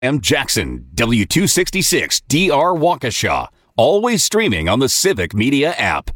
Jackson, W266 DR Waukesha. Always streaming on the Civic Media app.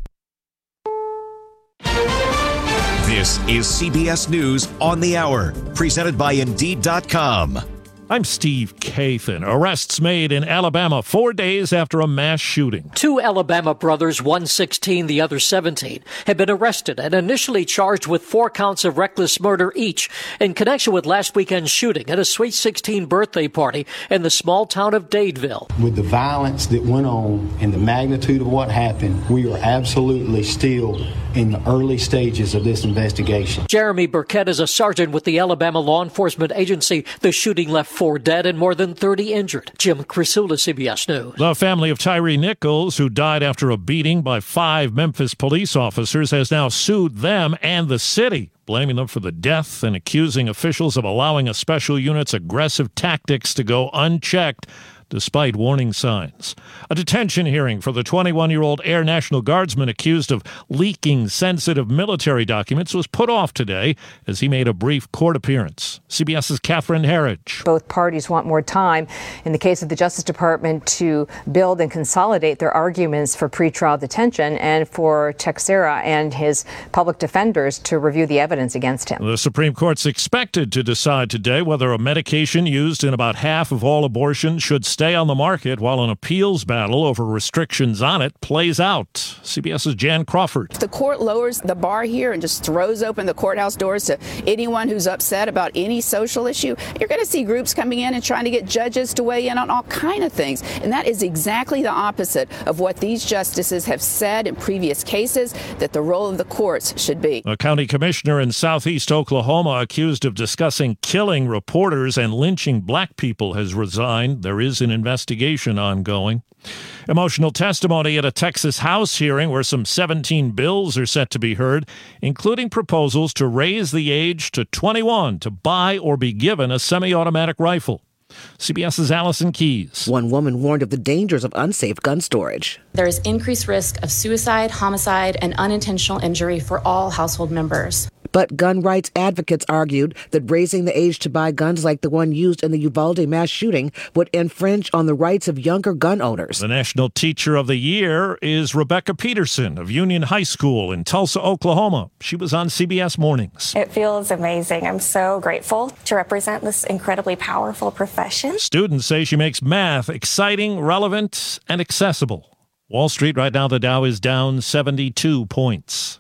This is CBS News on the Hour, presented by Indeed.com. I'm Steve Kathan. Arrests made in Alabama 4 days after a mass shooting. Two Alabama brothers, one 16, the other 17, have been arrested and initially charged with 4 counts of reckless murder each in connection with last weekend's shooting at a Sweet 16 birthday party in the small town of Dadeville. With the violence that went on and the magnitude of what happened, we are absolutely still in the early stages of this investigation. Jeremy Burkett is a sergeant with the Alabama law enforcement agency. The shooting left 4 dead and more than 30 injured. Jim Crisula, CBS News. The family of Tyree Nichols, who died after a beating by 5 Memphis police officers, has now sued them and the city, blaming them for the death and accusing officials of allowing a special unit's aggressive tactics to go unchecked despite warning signs. A detention hearing for the 21-year-old Air National Guardsman accused of leaking sensitive military documents was put off today as he made a brief court appearance. CBS's Catherine Herridge. Both parties want more time in the case of the Justice Department to build and consolidate their arguments for pretrial detention and for Teixeira and his public defenders to review the evidence against him. The Supreme Court's expected to decide today whether a medication used in about half of all abortions should stay on the market while an appeals battle over restrictions on it plays out. CBS's Jan Crawford. If the court lowers the bar here and just throws open the courthouse doors to anyone who's upset about any social issue, you're going to see groups coming in and trying to get judges to weigh in on all kind of things. And that is exactly the opposite of what these justices have said in previous cases that the role of the courts should be. A county commissioner in southeast Oklahoma accused of discussing killing reporters and lynching black people has resigned. There is an investigation ongoing. Emotional testimony at a Texas House hearing where some 17 bills are set to be heard, including proposals to raise the age to 21 to buy or be given a semi-automatic rifle. CBS's Allison Keyes. One woman warned of the dangers of unsafe gun storage. There is increased risk of suicide, homicide, and unintentional injury for all household members. But gun rights advocates argued that raising the age to buy guns like the one used in the Uvalde mass shooting would infringe on the rights of younger gun owners. The National Teacher of the Year is Rebecca Peterson of Union High School in Tulsa, Oklahoma. She was on CBS Mornings. It feels amazing. I'm so grateful to represent this incredibly powerful profession. Students say she makes math exciting, relevant, and accessible. Wall Street right now, the Dow is down 72 points.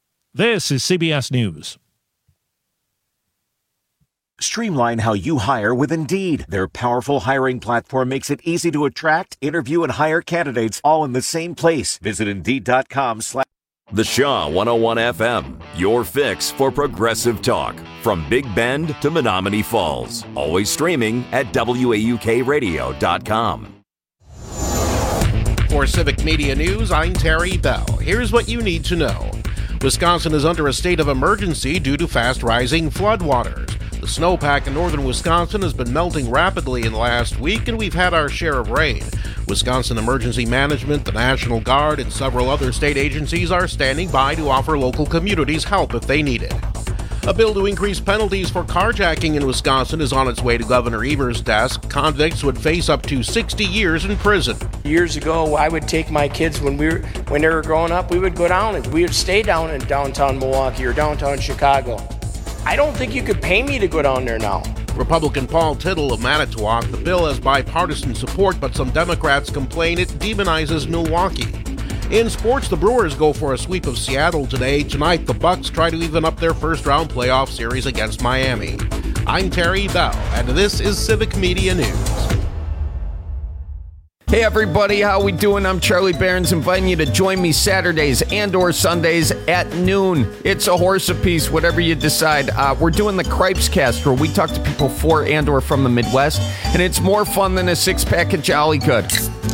This is CBS News. Streamline how you hire with Indeed. Their powerful hiring platform makes it easy to attract, interview, and hire candidates all in the same place. Visit Indeed.com/ The Shaw 101 FM, your fix for progressive talk. From Big Bend to Menominee Falls. Always streaming at WAUKradio.com. For Civic Media News, I'm Terry Bell. Here's what you need to know. Wisconsin is under a state of emergency due to fast rising floodwaters. The snowpack in northern Wisconsin has been melting rapidly in the last week, and we've had our share of rain. Wisconsin Emergency Management, the National Guard, and several other state agencies are standing by to offer local communities help if they need it. A bill to increase penalties for carjacking in Wisconsin is on its way to Governor Evers' desk. Convicts would face up to 60 years in prison. Years ago, I would take my kids when they were growing up, we would go down and we would stay down in downtown Milwaukee or downtown Chicago. I don't think you could pay me to go down there now. Republican Paul Tittle of Manitowoc, the bill has bipartisan support, but some Democrats complain it demonizes Milwaukee. In sports, the Brewers go for a sweep of Seattle today. Tonight, the Bucks try to even up their first-round playoff series against Miami. I'm Terry Bell, and this is Civic Media News. Hey everybody, how we doing? I'm Charlie Barons, inviting you to join me Saturdays and or Sundays at noon. It's a horse apiece, whatever you decide. We're doing the Cripes Cast, where we talk to people for and or from the Midwest, and it's more fun than a six-pack of Jolly Good.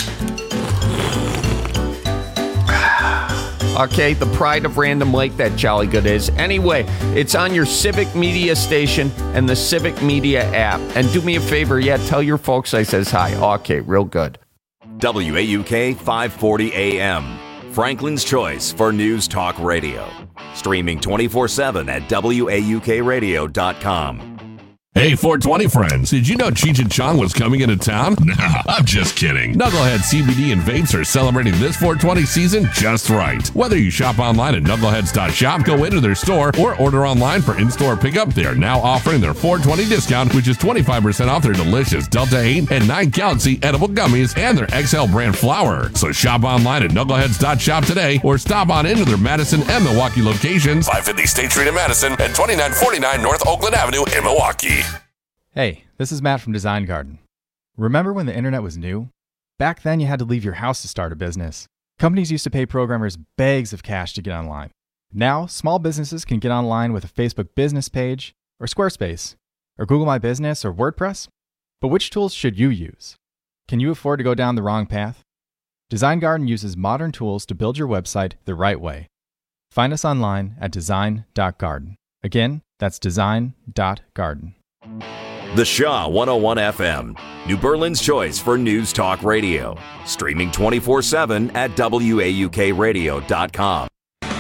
Okay, the pride of Random Lake, that Jolly Good is. Anyway, it's on your Civic Media station and the Civic Media app. And do me a favor, tell your folks I says hi. Okay, real good. WAUK 540 AM, Franklin's choice for news talk radio. Streaming 24/7 at WAUKradio.com. Hey, 420 friends, did you know Cheech and Chong was coming into town? Nah, I'm just kidding. Knucklehead CBD and vapes are celebrating this 420 season just right. Whether you shop online at knuckleheads.shop, go into their store, or order online for in-store pickup, they are now offering their 420 discount, which is 25% off their delicious Delta 8 and 9 Galaxy edible gummies and their XL brand flour. So shop online at knuckleheads.shop today, or stop on into their Madison and Milwaukee locations, 550 State Street in Madison and 2949 North Oakland Avenue in Milwaukee. Hey, this is Matt from Design Garden. Remember when the internet was new? Back then, you had to leave your house to start a business. Companies used to pay programmers bags of cash to get online. Now, small businesses can get online with a Facebook business page, or Squarespace, or Google My Business, or WordPress. But which tools should you use? Can you afford to go down the wrong path? Design Garden uses modern tools to build your website the right way. Find us online at design.garden. Again, that's design.garden. The Shaw 101 FM, New Berlin's choice for news talk radio. Streaming 24/7 at WAUKradio.com.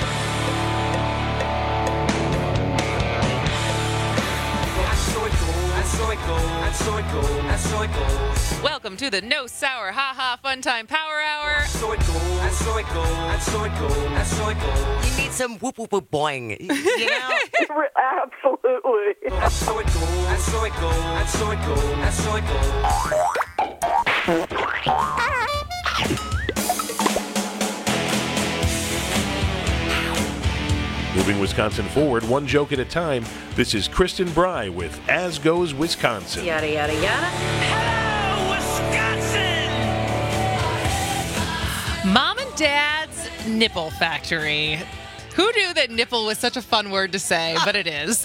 Welcome to the No Sour Ha Ha Fun Time Power Hour. You need some whoop whoop whoop boing. You know? Absolutely. Moving Wisconsin forward, one joke at a time. This is Kristen Bry with As Goes Wisconsin. Yada, yada, yada. Hello, Wisconsin! Mom and Dad's Nipple Factory. Who knew that nipple was such a fun word to say, but it is.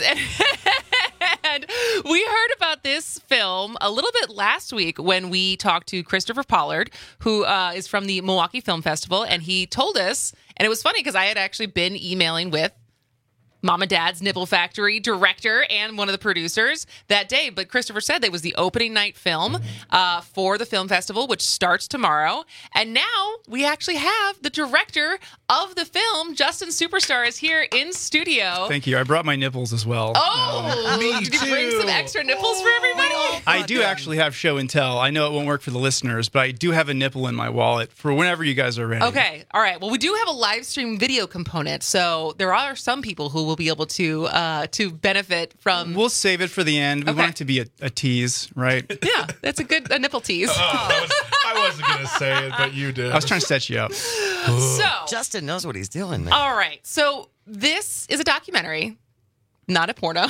And we heard about this film a little bit last week when we talked to Christopher Pollard, who is from the Milwaukee Film Festival, and he told us, and it was funny because I had actually been emailing with Mom and Dad's Nipple Factory director and one of the producers that day. But Christopher said that was the opening night film for the film festival, which starts tomorrow. And now we actually have the director of the film, Justin Superstar, is here in studio. Thank you. I brought my nipples as well. Oh, did you bring some extra nipples for everybody? I do actually have show and tell. I know it won't work for the listeners, but I do have a nipple in my wallet for whenever you guys are ready. Okay. All right. Well, we do have a live stream video component, so there are some people who will be able to benefit from. We'll save it for the end. We want it to be a tease, right? Yeah, that's a nipple tease. I wasn't going to say it, but you did. I was trying to set you up. So Justin knows what he's doing, man. All right. So this is a documentary, not a porno.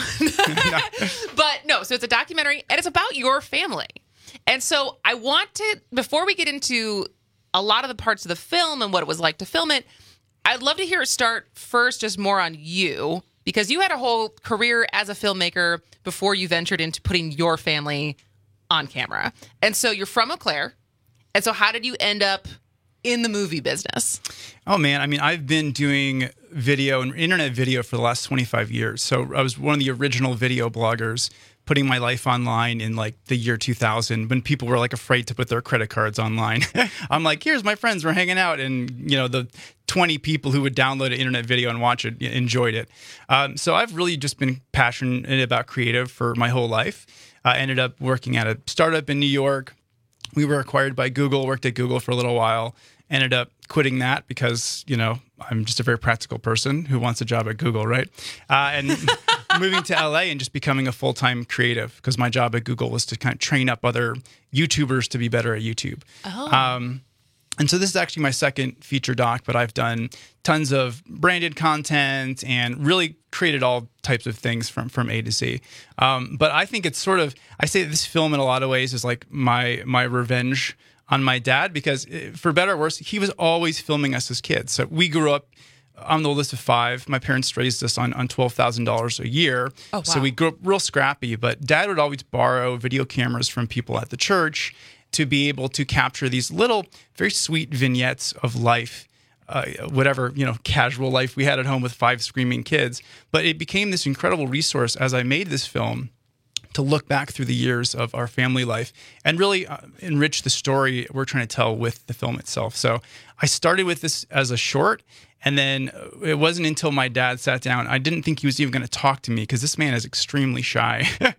But no, so it's a documentary and it's about your family. And so I want to, before we get into a lot of the parts of the film and what it was like to film it, I'd love to hear it start first just more on you, because you had a whole career as a filmmaker before you ventured into putting your family on camera. And so you're from Eau Claire. And so how did you end up in the movie business? Oh, man. I mean, I've been doing video and internet video for the last 25 years. So I was one of the original video bloggers, putting my life online in like the year 2000 when people were like afraid to put their credit cards online. I'm like, here's my friends, we're hanging out. And, you know, the 20 people who would download an internet video and watch it enjoyed it. So I've really just been passionate about creative for my whole life. I ended up working at a startup in New York. We were acquired by Google, worked at Google for a little while, ended up quitting that because, you know, I'm just a very practical person who wants a job at Google, right? And moving to LA and just becoming a full-time creative, because my job at Google was to kind of train up other YouTubers to be better at YouTube. Oh. And so this is actually my second feature doc, but I've done tons of branded content and really created all types of things from A to Z. But I think it's sort of, I say this film in a lot of ways is like my revenge on my dad, because for better or worse, he was always filming us as kids. So we grew up, I'm the oldest of 5. My parents raised us on $12,000 a year. Oh, wow. So we grew up real scrappy, but Dad would always borrow video cameras from people at the church to be able to capture these little, very sweet vignettes of life, whatever, you know, casual life we had at home with 5 screaming kids. But it became this incredible resource as I made this film to look back through the years of our family life and really enrich the story we're trying to tell with the film itself. So I started with this as a short, and then it wasn't until my dad sat down. I didn't think he was even going to talk to me, because this man is extremely shy.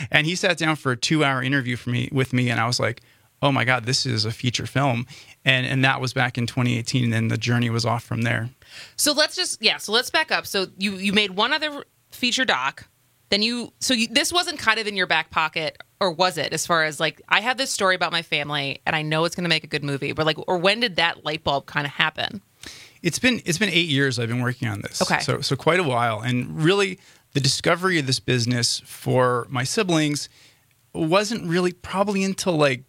And he sat down for a 2-hour interview with me, and I was like, oh my God, this is a feature film. And that was back in 2018, and then the journey was off from there. So let's back up. So you made one other feature doc. Then this wasn't kind of in your back pocket, or was it? As far as like, I have this story about my family, and I know it's going to make a good movie. But or when did that light bulb kind of happen? It's been 8 years I've been working on this. Okay, so quite a while, and really the discovery of this business for my siblings wasn't really probably until like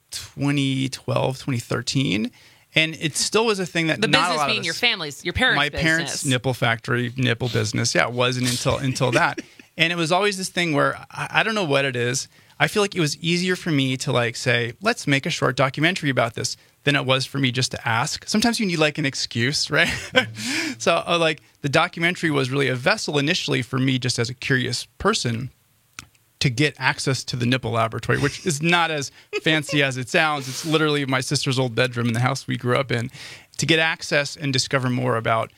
2012, 2013. And it still was a thing that the not business a lot being of us, your family's, your parents' my business. parents' nipple factory, nipple business. Yeah, it wasn't until that. And it was always this thing where I don't know what it is. I feel like it was easier for me to like say, let's make a short documentary about this than it was for me just to ask. Sometimes you need like an excuse, right? So like the documentary was really a vessel initially for me just as a curious person to get access to the nipple laboratory, which is not as fancy as it sounds. It's literally my sister's old bedroom in the house we grew up in. To get access and discover more about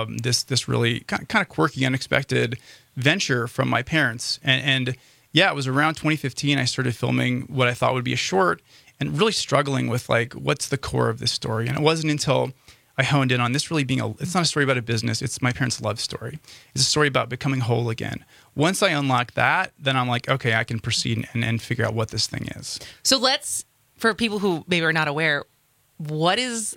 this really kind of quirky, unexpected venture from my parents. And yeah, it was around 2015 I started filming what I thought would be a short, and really struggling with like, what's the core of this story? And it wasn't until I honed in on this really being it's not a story about a business, it's my parents' love story. It's a story about becoming whole again. Once I unlock that, then I'm like, okay, I can proceed and figure out what this thing is. So for people who maybe are not aware, what is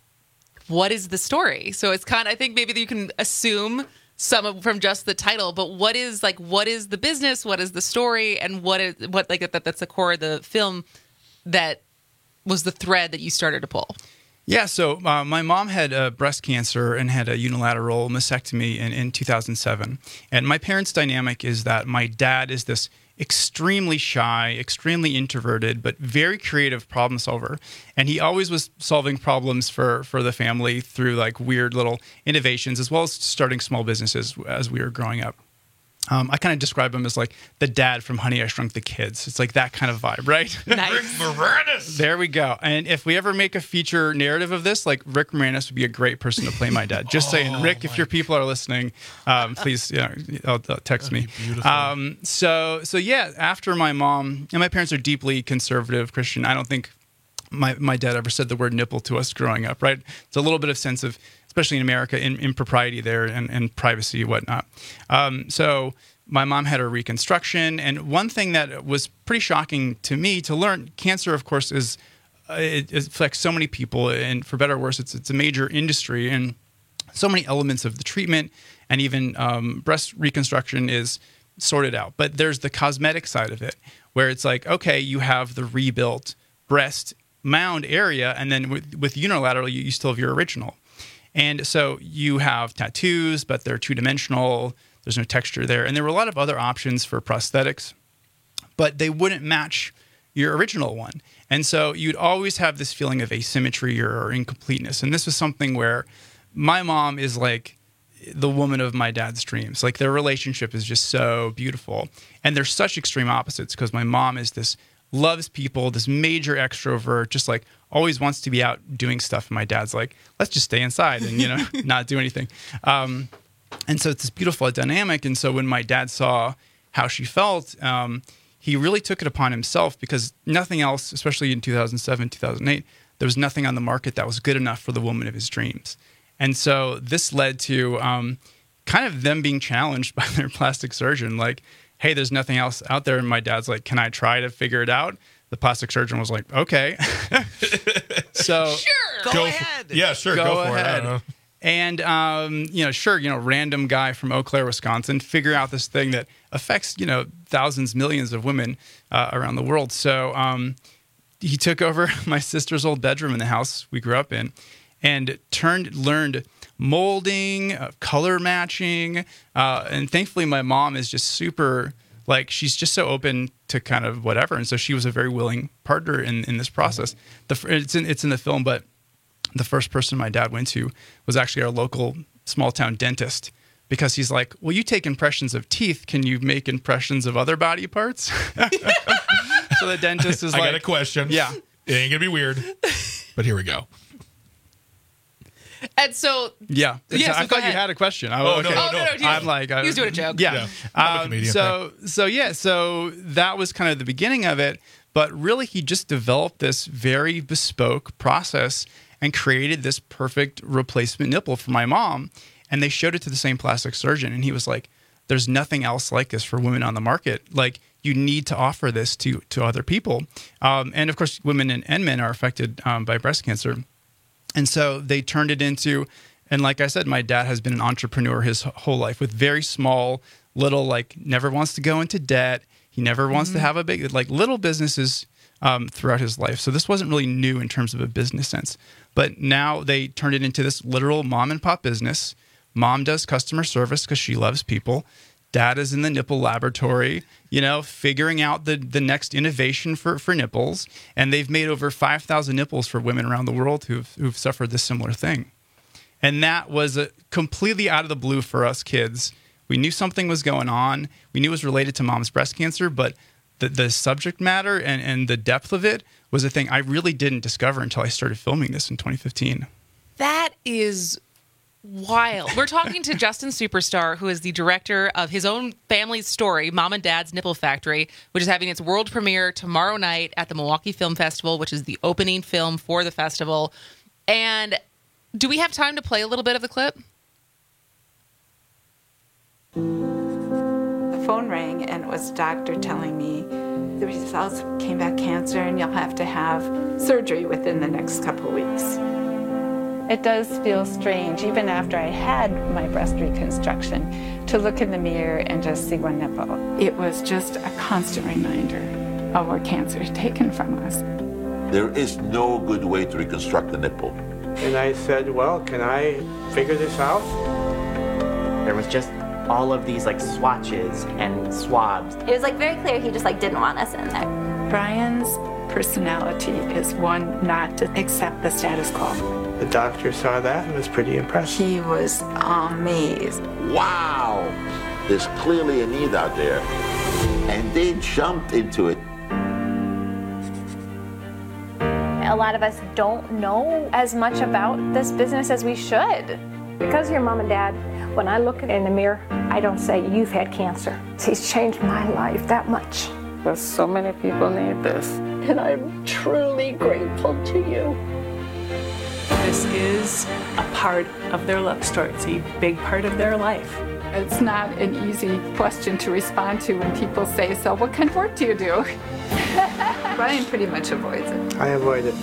the story? So it's I think maybe you can assume some from just the title, but what is the business? What is the story? And that's the core of the film that was the thread that you started to pull? Yeah, so my mom had breast cancer and had a unilateral mastectomy in 2007. And my parents' dynamic is that my dad is this extremely shy, extremely introverted, but very creative problem solver. And he always was solving problems for the family through like weird little innovations, as well as starting small businesses as we were growing up. I kind of describe him as like the dad from Honey, I Shrunk the Kids. It's like that kind of vibe, right? Nice. Rick Moranis. There we go. And if we ever make a feature narrative of this, like Rick Moranis would be a great person to play my dad. Just saying, Rick, if your people are listening, please text me. So yeah, after my mom, and my parents are deeply conservative Christian. I don't think my dad ever said the word nipple to us growing up, right? It's a little bit of sense of, especially in America, impropriety there and privacy and whatnot. So my mom had her reconstruction. And one thing that was pretty shocking to me to learn, cancer, of course, it affects so many people. And for better or worse, it's a major industry. And so many elements of the treatment and even breast reconstruction is sorted out. But there's the cosmetic side of it, where it's like, okay, you have the rebuilt breast mound area. And then with unilateral, you still have your original. And so you have tattoos, but they're two-dimensional. There's no texture there. And there were a lot of other options for prosthetics, but they wouldn't match your original one. And so you'd always have this feeling of asymmetry or incompleteness. And this was something where my mom is like the woman of my dad's dreams. Like their relationship is just so beautiful. And they're such extreme opposites because my mom is loves people, this major extrovert, just like always wants to be out doing stuff. And my dad's like, let's just stay inside and, not do anything. And so it's this beautiful dynamic. And so when my dad saw how she felt, he really took it upon himself because nothing else, especially in 2007, 2008, there was nothing on the market that was good enough for the woman of his dreams. And so this led to kind of them being challenged by their plastic surgeon, like, hey, there's nothing else out there. And my dad's like, can I try to figure it out? The plastic surgeon was like, okay. So sure, go ahead. Yeah, sure, go for it. And, random guy from Eau Claire, Wisconsin, figure out this thing that affects, thousands, millions of women around the world. So he took over my sister's old bedroom in the house we grew up in and learned molding, color matching. And thankfully, my mom is just super, she's just so open to kind of whatever. And so she was a very willing partner in this process. It's in the film, but the first person my dad went to was actually our local small town dentist because he's like, well, you take impressions of teeth. Can you make impressions of other body parts? So the dentist is I got a question. Yeah. It ain't going to be weird, but here we go. And so, yeah. So I thought you had a question. No. I'm like, he was doing a joke. Yeah. So that was kind of the beginning of it. But really, he just developed this very bespoke process and created this perfect replacement nipple for my mom. And they showed it to the same plastic surgeon. And he was like, there's nothing else like this for women on the market. Like, you need to offer this to other people. And of course, women and men are affected by breast cancer. And so they turned it into, and like I said, my dad has been an entrepreneur his whole life with very small, little, like, never wants to go into debt. He never wants to have a big, like, little businesses throughout his life. So this wasn't really new in terms of a business sense. But now they turned it into this literal mom and pop business. Mom does customer service because she loves people. Dad is in the nipple laboratory, figuring out the next innovation for nipples. And they've made over 5,000 nipples for women around the world who've suffered this similar thing. And that was completely out of the blue for us kids. We knew something was going on. We knew it was related to mom's breast cancer, but the subject matter and the depth of it was a thing I really didn't discover until I started filming this in 2015. That is wild. We're talking to Justin Superstar, who is the director of his own family's story, Mom and Dad's Nipple Factory, which is having its world premiere tomorrow night at the Milwaukee Film Festival, which is the opening film for the festival. And do we have time to play a little bit of the clip? The phone rang and it was a doctor telling me the results came back cancer and you'll have to have surgery within the next couple of weeks. It does feel strange, even after I had my breast reconstruction, to look in the mirror and just see one nipple. It was just a constant reminder of what cancer had taken from us. There is no good way to reconstruct a nipple. And I said, well, can I figure this out? There was just all of these like swatches and swabs. It was like very clear he just like didn't want us in there. Brian's personality is one not to accept the status quo. The doctor saw that and was pretty impressed. He was amazed. Wow! There's clearly a need out there. And they jumped into it. A lot of us don't know as much about this business as we should. Because you're mom and dad, when I look in the mirror, I don't say, you've had cancer. He's changed my life that much. But so many people need this. And I'm truly grateful to you. This is a part of their love story. It's a big part of their life. It's not an easy question to respond to when people say, so what kind of work do you do? Brian pretty much avoids it. I avoid it.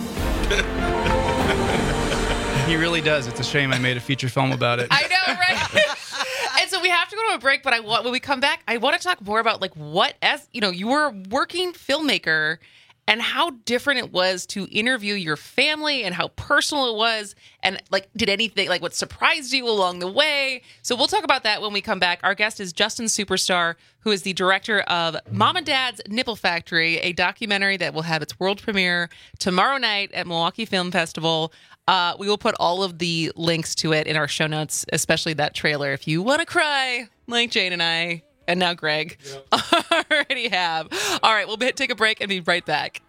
He really does. It's a shame I made a feature film about it. I know, right? And so we have to go to a break, but when we come back, I want to talk more about like you were a working filmmaker and how different it was to interview your family and how personal it was. And like, did anything, like what surprised you along the way? So we'll talk about that when we come back. Our guest is Justin Superstar, who is the director of Mom and Dad's Nipple Factory, a documentary that will have its world premiere tomorrow night at Milwaukee Film Festival. We will put all of the links to it in our show notes, especially that trailer. If you want to cry, like Jane and I, and now Greg already have. All right, we'll take a break and be right back.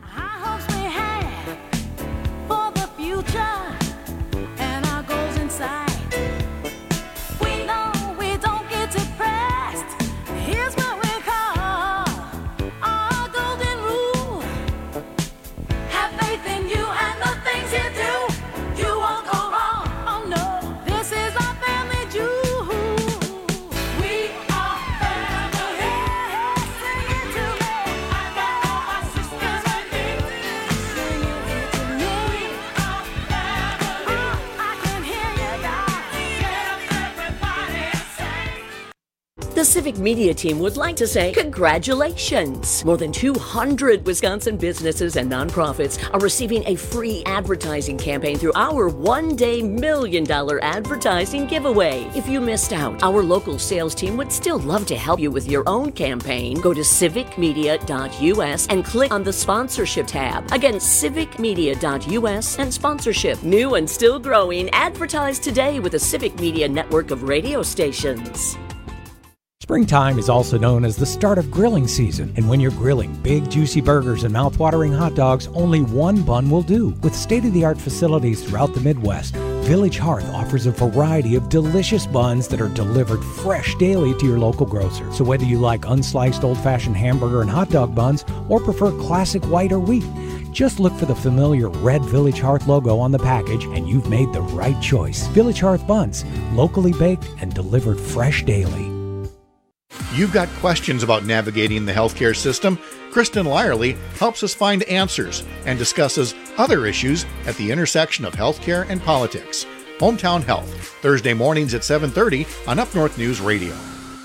The Civic Media team would like to say congratulations! More than 200 Wisconsin businesses and nonprofits are receiving a free advertising campaign through our one-day $1 million advertising giveaway. If you missed out, our local sales team would still love to help you with your own campaign. Go to civicmedia.us and click on the sponsorship tab. Again, civicmedia.us and sponsorship. New and still growing, advertise today with the Civic Media network of radio stations. Springtime is also known as the start of grilling season, and when you're grilling big, juicy burgers and mouth-watering hot dogs, only one bun will do. With state-of-the-art facilities throughout the Midwest, Village Hearth offers a variety of delicious buns that are delivered fresh daily to your local grocer. So whether you like unsliced old-fashioned hamburger and hot dog buns or prefer classic white or wheat, just look for the familiar red Village Hearth logo on the package and you've made the right choice. Village Hearth buns, locally baked and delivered fresh daily. You've got questions about navigating the healthcare system? Kristen Lyerly helps us find answers and discusses other issues at the intersection of healthcare and politics. Hometown Health, Thursday mornings at 7:30 on Up North News Radio.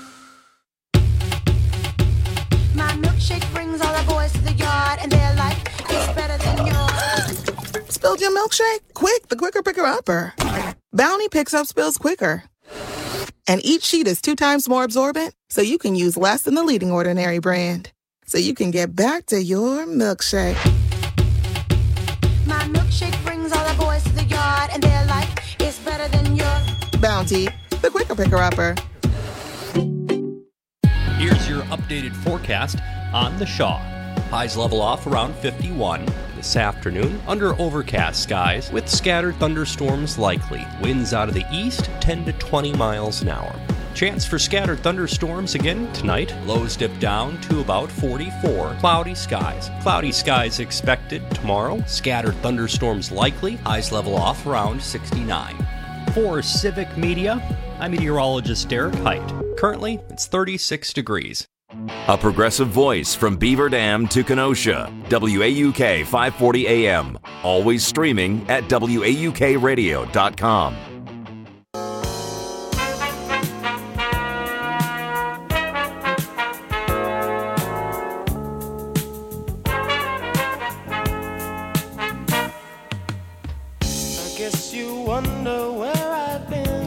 My milkshake brings all the boys to the yard, and they're like, it's better than yours. Spilled your milkshake? Quick, the quicker picker upper. Bounty picks up spills quicker. And each sheet is 2 times more absorbent, so you can use less than the leading Ordinary brand. So you can get back to your milkshake. My milkshake brings all the boys to the yard, and they're like, it's better than yours. Bounty, the quicker picker upper. Here's your updated forecast on the Shaw. Highs level off around 51. This afternoon, under overcast skies with scattered thunderstorms likely. Winds out of the east, 10 to 20 miles an hour. Chance for scattered thunderstorms again tonight. Lows dip down to about 44. Cloudy skies. Cloudy skies expected tomorrow. Scattered thunderstorms likely. Highs level off around 69. For Civic Media, I'm meteorologist Derek Height. Currently, it's 36 degrees. A progressive voice from Beaver Dam to Kenosha. WAUK 540 AM. Always streaming at WAUKradio.com. I guess you wonder where I've been.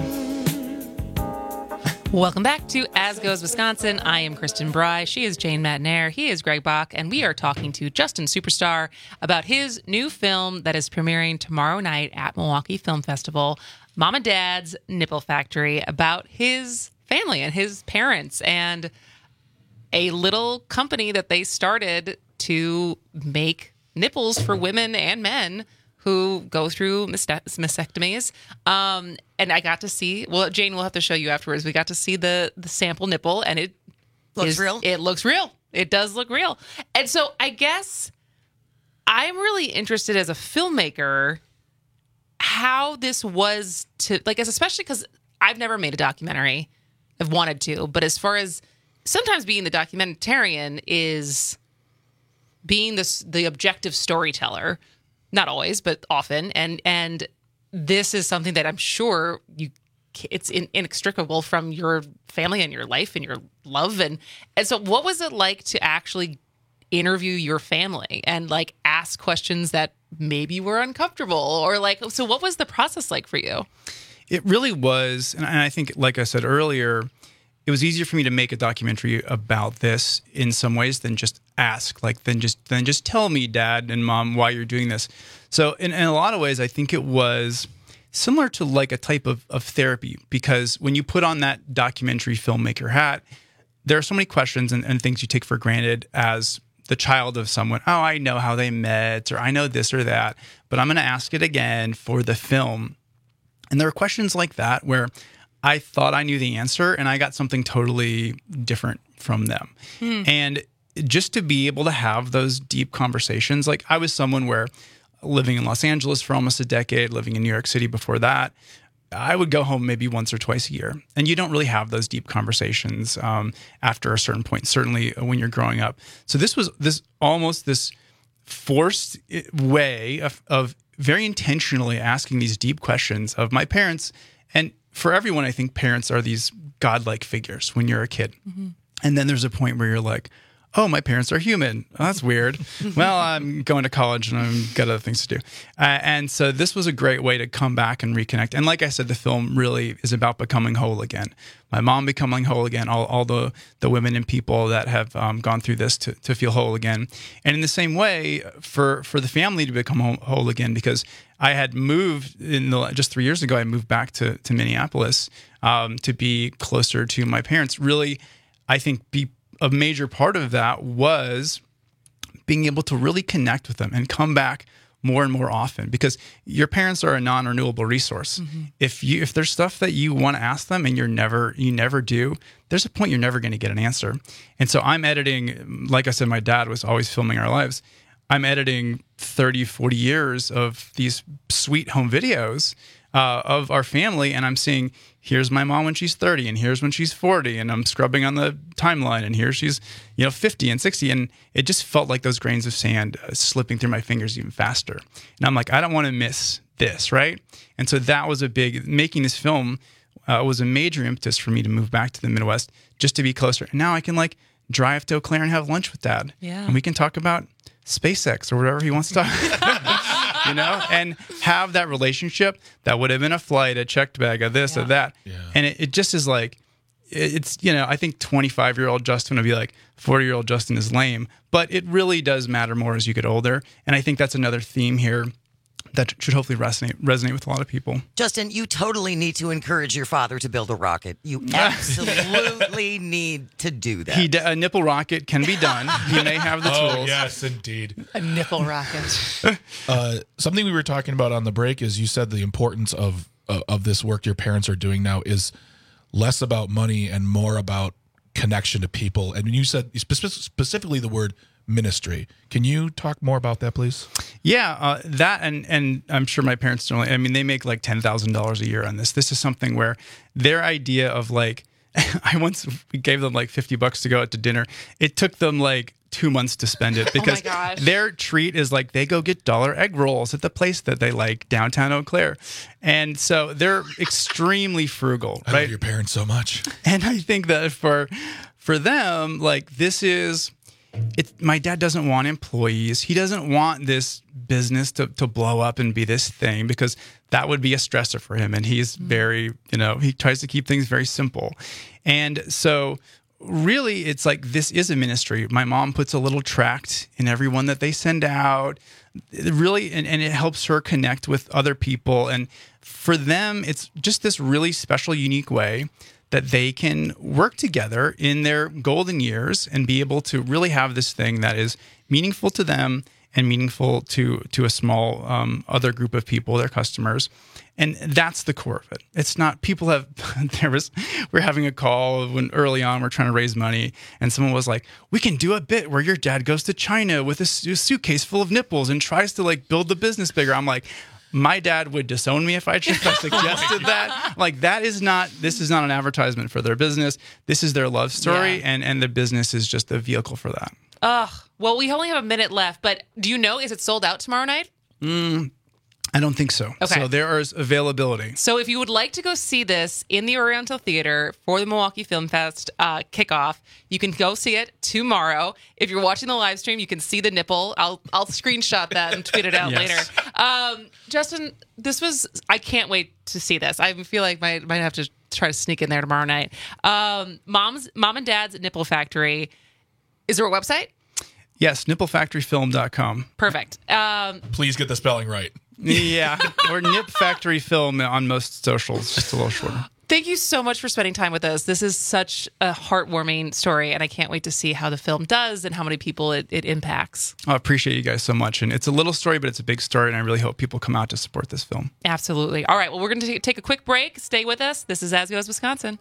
Welcome back to As Goes Wisconsin. I am Kristen Bry. She is Jane Matnair. He is Greg Bach. And we are talking to Justin Superstar about his new film that is premiering tomorrow night at Milwaukee Film Festival, Mom and Dad's Nipple Factory, about his family and his parents and a little company that they started to make nipples for women and men who go through mastectomies. And I got to see, well, Jane, we'll have to show you afterwards. We got to see the sample nipple, and it looks real. It looks real. It does look real. And so I guess I'm really interested as a filmmaker how this was to, like, especially because I've never made a documentary. I've wanted to. But as far as sometimes being the documentarian is being the objective storyteller. Not always, but often. And this is something that I'm sure it's inextricable from your family and your life and your love. And so what was it like to actually interview your family and like ask questions that maybe were uncomfortable or like, so what was the process like for you? It really was. And I think, like I said earlier, it was easier for me to make a documentary about this in some ways than just ask, like then just tell me, Dad and Mom, why you're doing this. So in a lot of ways, I think it was similar to like a type of therapy, because when you put on that documentary filmmaker hat, there are so many questions and things you take for granted as the child of someone. Oh, I know how they met, or I know this or that, but I'm going to ask it again for the film. And there are questions like that where I thought I knew the answer and I got something totally different from them. And just to be able to have those deep conversations, like I was someone where living in Los Angeles for almost a decade, living in New York City before that, I would go home maybe once or twice a year. And you don't really have those deep conversations after a certain point, certainly when you're growing up. So this was almost this forced way of very intentionally asking these deep questions of my parents. And for everyone, I think parents are these godlike figures when you're a kid. Mm-hmm. And then there's a point where you're like, oh, my parents are human. Oh, that's weird. Well, I'm going to college and I've got other things to do. And so this was a great way to come back and reconnect. And like I said, the film really is about becoming whole again. My mom becoming whole again, all the women and people that have gone through this to feel whole again. And in the same way, for the family to become whole again, because I had moved just 3 years ago, I moved back to Minneapolis to be closer to my parents. Really, I think a major part of that was being able to really connect with them and come back more and more often, because your parents are a non-renewable resource. If there's stuff that you want to ask them and you never do, there's a point you're never going to get an answer. And so I'm editing, like I said, my dad was always filming our lives. I'm editing 30, 40 years of these sweet home videos of our family, and I'm seeing, here's my mom when she's 30, and here's when she's 40, and I'm scrubbing on the timeline, and here she's 50 and 60, and it just felt like those grains of sand slipping through my fingers even faster. And I'm like, I don't want to miss this, right? And so that was making this film was a major impetus for me to move back to the Midwest, just to be closer. And now I can drive to Eau Claire and have lunch with Dad. Yeah. And we can talk about SpaceX or whatever he wants to talk about, and have that relationship that would have been a flight, a checked bag, a this, or that. Yeah. And it just is it's, I think 25-year-old Justin would be like, 40-year-old Justin is lame. But it really does matter more as you get older. And I think that's another theme here that should hopefully resonate with a lot of people. Justin, you totally need to encourage your father to build a rocket. You absolutely need to do that. A nipple rocket can be done. He may have the tools. Oh, yes, indeed. A nipple rocket. Something we were talking about on the break is you said the importance of this work your parents are doing now is less about money and more about connection to people. And you said specifically the word ministry. Can you talk more about that, please? Yeah, that and I'm sure my parents don't. I mean, they make like $10,000 a year on this. This is something where their idea of I once gave them like $50 to go out to dinner. It took them like 2 months to spend it because their treat is they go get $1 egg rolls at the place that they like downtown Eau Claire. And so they're extremely frugal, right? I love your parents so much. And I think that for them, this is... my dad doesn't want employees. He doesn't want this business to blow up and be this thing, because that would be a stressor for him. And he's very, he tries to keep things very simple. And so really it's this is a ministry. My mom puts a little tract in every one that they send out. Really, and it helps her connect with other people. And for them, it's just this really special, unique way that they can work together in their golden years and be able to really have this thing that is meaningful to them and meaningful to a small other group of people, their customers. And that's the core of it. It's not, we're having a call when early on we're trying to raise money, and someone was like, we can do a bit where your dad goes to China with a suitcase full of nipples and tries to build the business bigger. I'm like, my dad would disown me if I suggested that. This is not an advertisement for their business. This is their love story, and the business is just a vehicle for that. Well, we only have a minute left, but do you know, is it sold out tomorrow night? I don't think so. Okay. So there is availability. So if you would like to go see this in the Oriental Theater for the Milwaukee Film Fest kickoff, you can go see it tomorrow. If you're watching the live stream, you can see the nipple. I'll screenshot that and tweet it out later. Justin, I can't wait to see this. I feel like might have to try to sneak in there tomorrow night. Mom and Dad's Nipple Factory. Is there a website? Yes, nipplefactoryfilm.com. Perfect. Please get the spelling right. Yeah, or Nip Factory Film on most socials, just a little shorter. Thank you so much for spending time with us. This is such a heartwarming story, and I can't wait to see how the film does and how many people it impacts. I appreciate you guys so much. And it's a little story, but it's a big story, and I really hope people come out to support this film. Absolutely. All right, well, we're going to take a quick break. Stay with us. This is As Goes Wisconsin.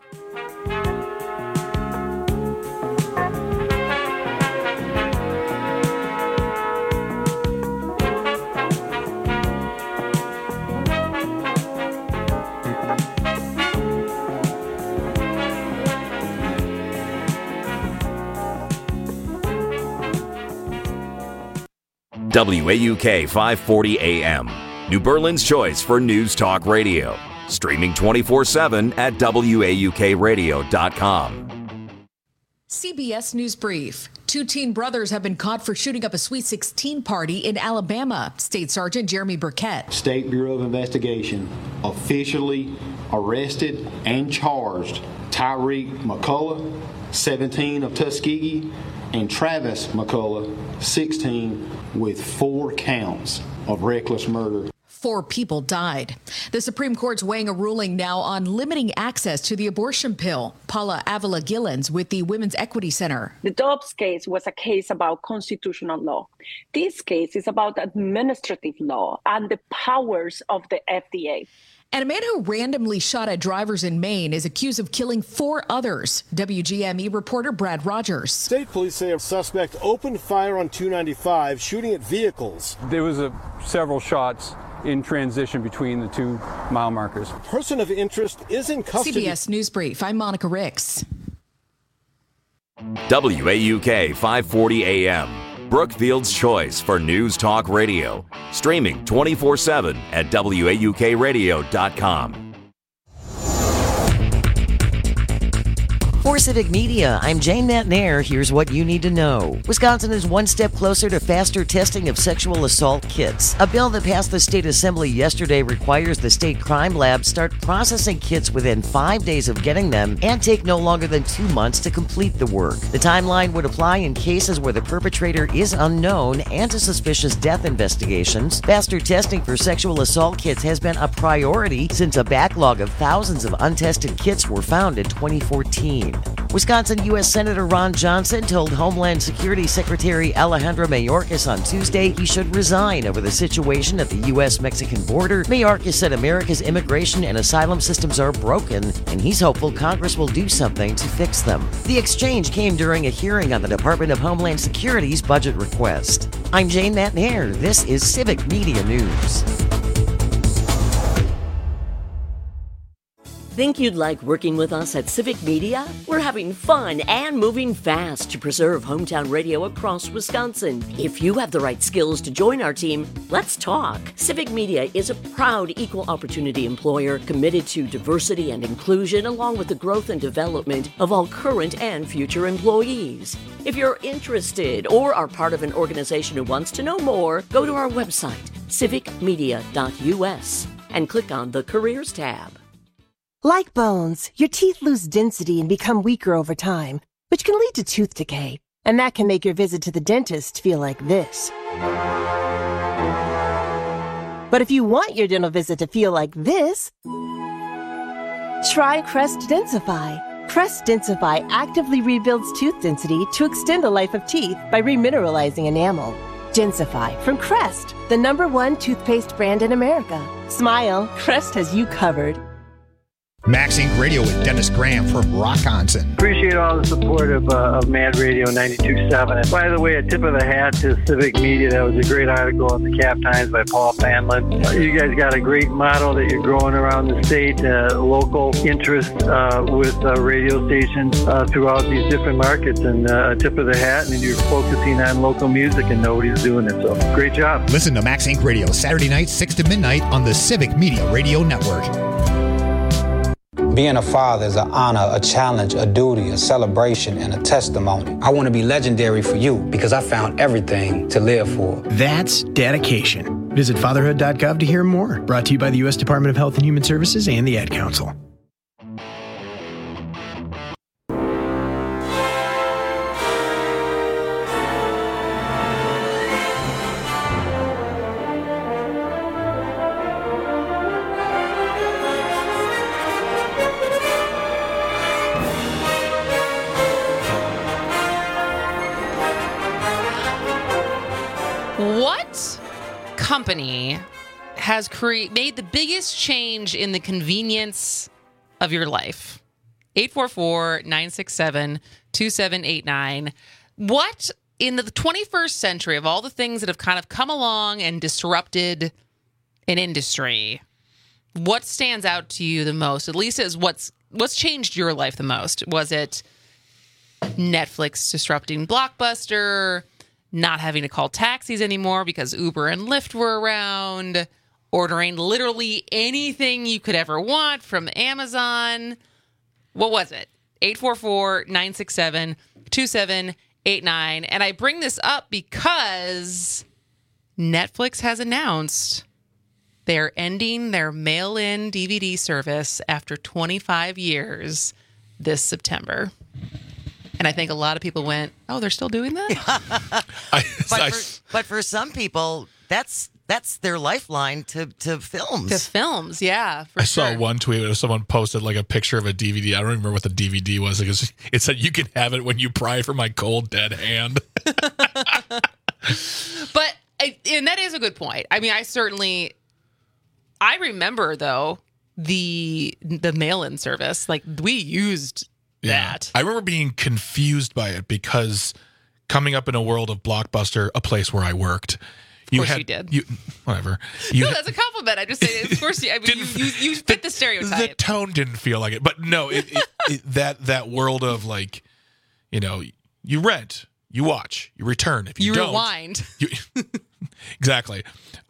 WAUK 540 AM, New Berlin's choice for news talk radio. Streaming 24/7 at WAUKradio.com. CBS News Brief. 2 teen brothers have been caught for shooting up a Sweet 16 party in Alabama. State Sergeant Jeremy Burkett. State Bureau of Investigation officially arrested and charged Tyreek McCullough, 17, of Tuskegee, and Travis McCullough, 16, with 4 counts of reckless murder. 4 people died. The Supreme Court's weighing a ruling now on limiting access to the abortion pill. Paula Avila-Gillens with the Women's Equity Center. The Dobbs case was a case about constitutional law. This case is about administrative law and the powers of the FDA. And a man who randomly shot at drivers in Maine is accused of killing 4 others. WGME reporter Brad Rogers. State police say a suspect opened fire on 295, shooting at vehicles. There was several shots in transition between the 2 mile markers. A person of interest is in custody. CBS News Brief. I'm Monica Ricks. WAUK 540 AM. Brookfield's choice for News Talk Radio. Streaming 24/7 at WAUKradio.com. For Civic Media, I'm Jane Matnair. Here's what you need to know. Wisconsin is one step closer to faster testing of sexual assault kits. A bill that passed the state assembly yesterday requires the state crime lab start processing kits within 5 days of getting them and take no longer than 2 months to complete the work. The timeline would apply in cases where the perpetrator is unknown and to suspicious death investigations. Faster testing for sexual assault kits has been a priority since a backlog of thousands of untested kits were found in 2014. Wisconsin U.S. Senator Ron Johnson told Homeland Security Secretary Alejandro Mayorkas on Tuesday he should resign over the situation at the U.S.-Mexican border. Mayorkas said America's immigration and asylum systems are broken, and he's hopeful Congress will do something to fix them. The exchange came during a hearing on the Department of Homeland Security's budget request. I'm Jane Matnair. This is Civic Media News. Think you'd like working with us at Civic Media? We're having fun and moving fast to preserve hometown radio across Wisconsin. If you have the right skills to join our team, let's talk. Civic Media is a proud equal opportunity employer committed to diversity and inclusion along with the growth and development of all current and future employees. If you're interested or are part of an organization who wants to know more, go to our website, civicmedia.us, and click on the Careers tab. Like bones, your teeth lose density and become weaker over time, which can lead to tooth decay, and that can make your visit to the dentist feel like this. But if you want your dental visit to feel like this, try Crest Densify. Crest Densify actively rebuilds tooth density to extend the life of teeth by remineralizing enamel. Densify from Crest, the #1 toothpaste brand in America. Smile, Crest has you covered. Max Inc. Radio with Dennis Graham from Rockonson. Appreciate all the support of Mad Radio 92.7. And by the way, a tip of the hat to Civic Media. That was a great article in the Cap Times by Paul Fanlin. You guys got a great model that you're growing around the state, local interest with radio stations throughout these different markets. And a tip of the hat, and you're focusing on local music and nobody's doing it. So great job. Listen to Max Inc. Radio Saturday nights 6 to midnight on the Civic Media Radio Network. Being a father is an honor, a challenge, a duty, a celebration, and a testimony. I want to be legendary for you because I found everything to live for. That's dedication. Visit fatherhood.gov to hear more. Brought to you by the U.S. Department of Health and Human Services and the Ad Council. What company has made the biggest change in the convenience of your life? 844-967-2789. What in the 21st century, of all the things that have kind of come along and disrupted an industry, what stands out to you the most? At least is what's changed your life the most? Was it Netflix disrupting Blockbuster? Not having to call taxis anymore because Uber and Lyft were around, ordering literally anything you could ever want from Amazon. What was it? 844-967-2789. And I bring this up because Netflix has announced they're ending their mail-in DVD service after 25 years this September. And I think a lot of people went, oh, they're still doing that? But for some people, that's that's their lifeline to films. To films, yeah. I saw one tweet where someone posted like a picture of a DVD. I don't remember what the DVD was because it said you can have it when you pry for my cold dead hand. And that is a good point. I mean, I remember though the mail-in service. Like we used that. I remember being confused by it because coming up in a world of Blockbuster, a place where I worked. You did. Whatever. No, that's a compliment. I'm just saying. Of course, you fit the stereotype. The tone didn't feel like it, but no, that world of like, you rent, you watch, you return. If you don't, rewind. Exactly.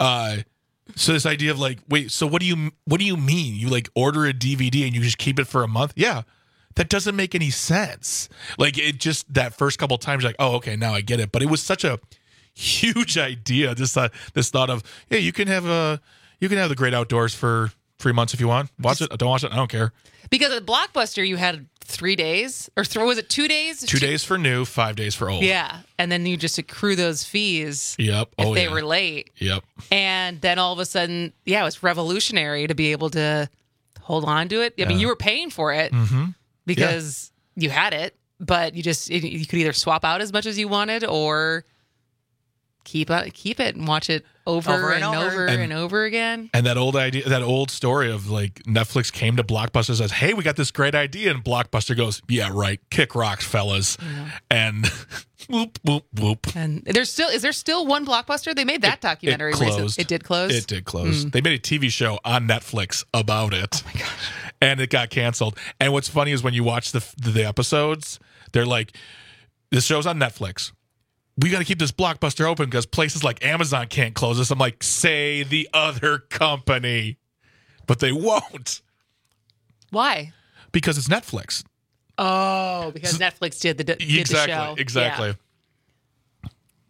So this idea of like, wait, so what do you mean? You like order a DVD and you just keep it for a month? Yeah. That doesn't make any sense. Like it just that first couple of times, you're like, oh, okay, now I get it. But it was such a huge idea. Just this thought of, hey, you can have the Great Outdoors for 3 months if you want. Watch it. Don't watch it. I don't care. Because at Blockbuster, you had 3 days or was it 2 days? 2 days for new, 5 days for old. Yeah, and then you just accrue those fees. Yep. If they were late. Yep. And then all of a sudden, it was revolutionary to be able to hold on to it. I mean, you were paying for it because you had it, but you could either swap out as much as you wanted or keep it and watch it over and over again. And that old story of like Netflix came to Blockbuster and says, hey, we got this great idea. And Blockbuster goes, yeah, right. Kick rocks, fellas. Yeah. And whoop, whoop, whoop. And is there still one Blockbuster? They made that documentary. It closed. It did close? It did close. They made a TV show on Netflix about it. Oh my gosh. And it got canceled. And what's funny is when you watch the episodes, they're like, this show's on Netflix. We got to keep this Blockbuster open because places like Amazon can't close us. I'm like, say the other company. But they won't. Why? Because it's Netflix. Oh, because Netflix did the show. Exactly. Yeah.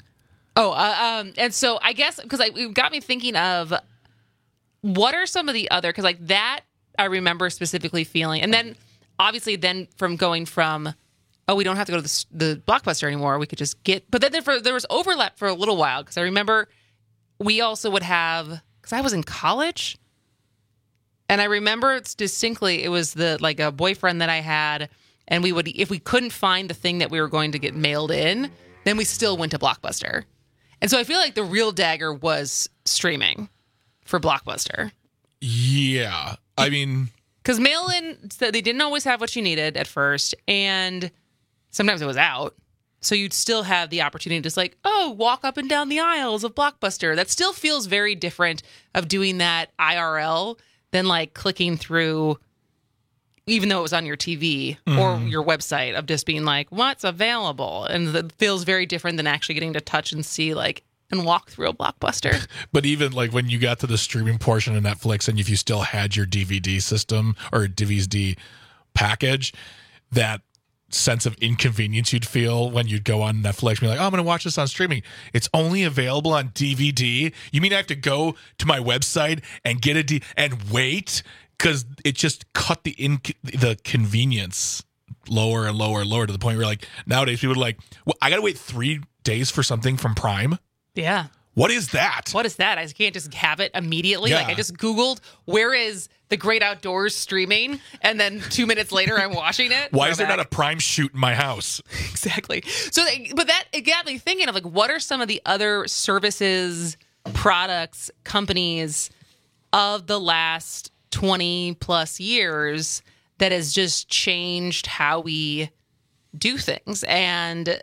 Oh, and so I guess because it got me thinking of what are some of the other, because like that I remember specifically feeling. And then obviously from going from, oh, we don't have to go to the Blockbuster anymore. We could just get... But then there was overlap for a little while because I remember we also would have... Because I was in college. And I remember it's distinctly, it was a boyfriend that I had. And we would... If we couldn't find the thing that we were going to get mailed in, then we still went to Blockbuster. And so I feel like the real dagger was streaming for Blockbuster. Yeah. I mean... Because mail-in, they didn't always have what you needed at first. And... sometimes it was out. So you'd still have the opportunity to just like, walk up and down the aisles of Blockbuster. That still feels very different of doing that IRL than like clicking through, even though it was on your TV or your website, of just being like, what's available? And it feels very different than actually getting to touch and see and walk through a Blockbuster. But even like when you got to the streaming portion of Netflix and if you still had your DVD system or DVD package, that sense of inconvenience you'd feel when you'd go on Netflix and be like, oh, I'm going to watch this on streaming. It's only available on DVD. You mean I have to go to my website and get and wait? Because it just cut the convenience lower and lower and lower to the point where like nowadays people are like, well, I got to wait 3 days for something from Prime. Yeah. What is that? What is that? I can't just have it immediately. Yeah. Like I just Googled, where is the Great Outdoors streaming? And then 2 minutes later, I'm watching it. Why is there not a Prime shoot in my house? Exactly. So, but it got me thinking of like, what are some of the other services, products, companies of the last 20 plus years that has just changed how we do things and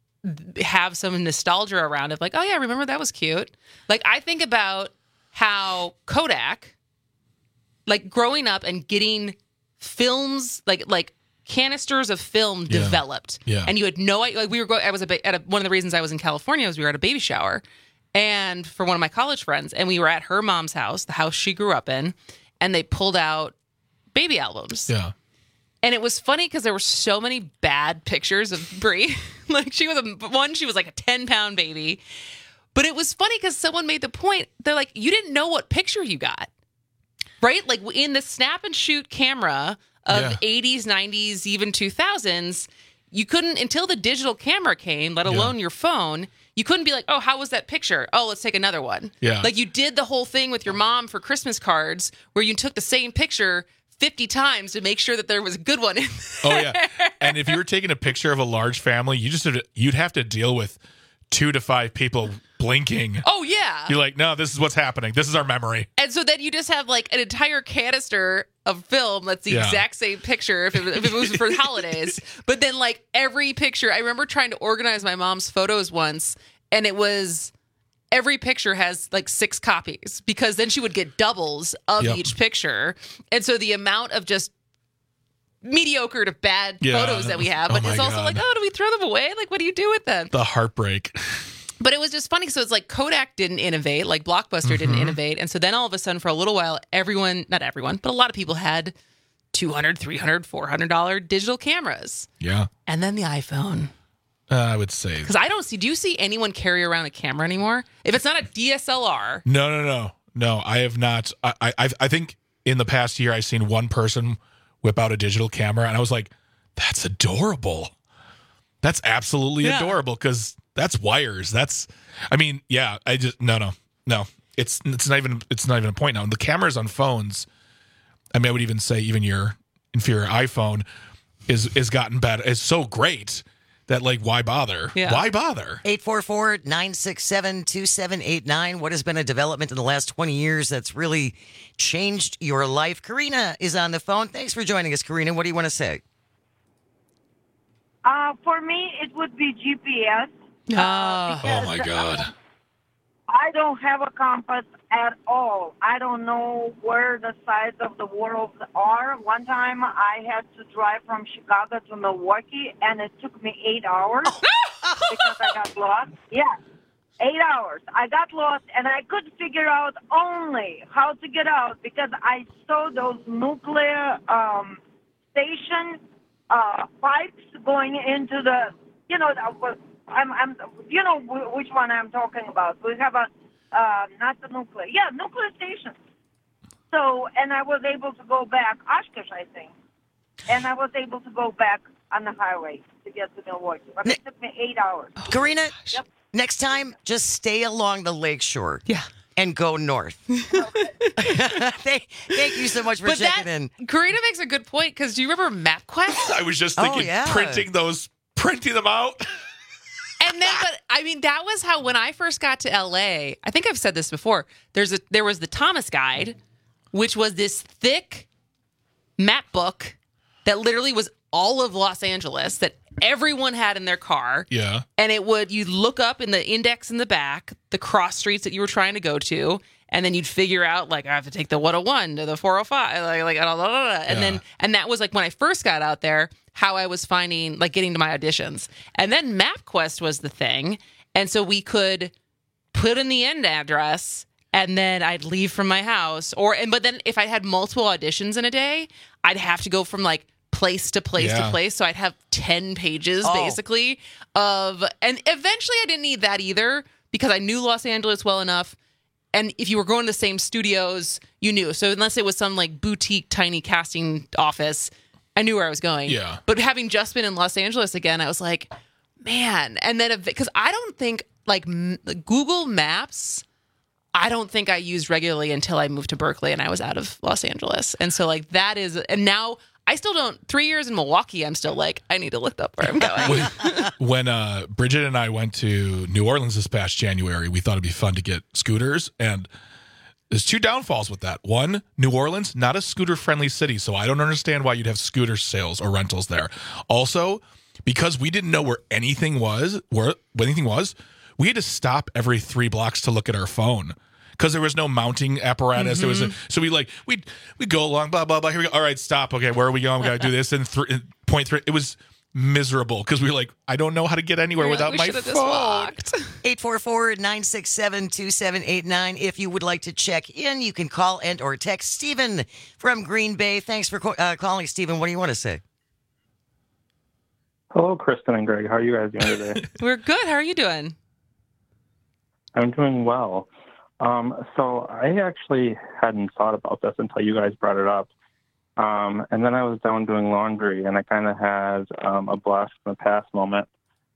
have some nostalgia around it, like, oh yeah, remember that was cute. Like I think about how Kodak, like growing up and getting films, like canisters of film developed, and you had no idea. Like we were going, I was one of the reasons I was in California was we were at a baby shower, and for one of my college friends, and we were at her mom's house, the house she grew up in, and they pulled out baby albums. Yeah. And it was funny because there were so many bad pictures of Brie. Like she was like a 10-pound baby. But it was funny because someone made the point. They're like, you didn't know what picture you got. Right? Like in the snap and shoot camera of 80s, 90s, even 2000s, you couldn't, until the digital camera came, let alone your phone, you couldn't be like, oh, how was that picture? Oh, let's take another one. Yeah. Like you did the whole thing with your mom for Christmas cards where you took the same picture 50 times to make sure that there was a good one in there. Oh, yeah. And if you were taking a picture of a large family, you'd have to deal with 2 to 5 people blinking. Oh, yeah. You're like, no, this is what's happening. This is our memory. And so then you just have like an entire canister of film that's the exact same picture if it was for holidays. But then like every picture, I remember trying to organize my mom's photos once, and it was every picture has like 6 copies because then she would get doubles of each picture. And so the amount of just mediocre to bad photos that we have, but it's also like, oh, do we throw them away? Like, what do you do with them? The heartbreak. But it was just funny. So it's like Kodak didn't innovate, like Blockbuster didn't innovate. And so then all of a sudden, for a little while, not everyone, but a lot of people had $200, $300, $400 digital cameras. Yeah. And then the iPhone. I would say. Because do you see anyone carry around a camera anymore? If it's not a DSLR. No, I have not. I think in the past year, I've seen one person whip out a digital camera, and I was like, that's adorable. That's absolutely adorable, because that's wires. No. It's not even a point now. And the cameras on phones, I mean, I would even say even your inferior iPhone is gotten better. It's so great that, like, why bother? Yeah. Why bother? 844-967-2789. What has been a development in the last 20 years that's really changed your life? Karina is on the phone. Thanks for joining us, Karina. What do you want to say? For me, it would be GPS. Oh, my God. I don't have a compass at all. I don't know where the sides of the world are. One time I had to drive from Chicago to Milwaukee, and it took me 8 hours because I got lost. Yeah, 8 hours. I got lost, and I could figure out only how to get out because I saw those nuclear station pipes going into the, you know which one I'm talking about. We have not the nuclear. Yeah, nuclear station. So, and I was able to go back, Oshkosh, I think. And I was able to go back on the highway to get to Milwaukee. But it took me 8 hours. Karina, next time, just stay along the lakeshore. Yeah. And go north. Thank you so much for checking in. Karina makes a good point, because do you remember MapQuest? I was just thinking printing them out. And then, but I mean, that was how, when I first got to LA, I think I've said this before, there was the Thomas Guide, which was this thick map book that literally was all of Los Angeles that everyone had in their car. Yeah. And you'd look up in the index in the back, the cross streets that you were trying to go to, and then you'd figure out, like, I have to take the 101 to the 405, and that was like when I first got out there, how I was finding, like, getting to my auditions. And then MapQuest was the thing. And so we could put in the end address, and then I'd leave from my house. But then if I had multiple auditions in a day, I'd have to go from, like, place to place to place. So I'd have 10 pages, basically, and eventually I didn't need that either, because I knew Los Angeles well enough. And if you were going to the same studios, you knew. So unless it was some, like, boutique, tiny casting office, I knew where I was going. Yeah. But having just been in Los Angeles again, I was like, man. And then, because I don't think, like, Google Maps, I don't think I used regularly until I moved to Berkeley and I was out of Los Angeles. And so, like, that is, and now I still don't, 3 years in Milwaukee, I'm still like, I need to look up where I'm going. When Bridget and I went to New Orleans this past January, we thought it'd be fun to get scooters, and there's 2 downfalls with that. One, New Orleans, not a scooter-friendly city, so I don't understand why you'd have scooter sales or rentals there. Also, because we didn't know where anything was, we had to stop every 3 blocks to look at our phone, because there was no mounting apparatus. There was so we'd go along, blah blah blah. Here we go. All right, stop. Okay, where are we going? We got to do this. And point 3. It was miserable because we were like, I don't know how to get anywhere without my phone. 844-967-2789. If you would like to check in, you can call and or text Stephen from Green Bay. Thanks for calling, Stephen. What do you want to say? Hello, Kristen and Greg. How are you guys doing today? We're good. How are you doing? I'm doing well. So I actually hadn't thought about this until you guys brought it up. And then I was down doing laundry, and I kind of had a blast from the past moment.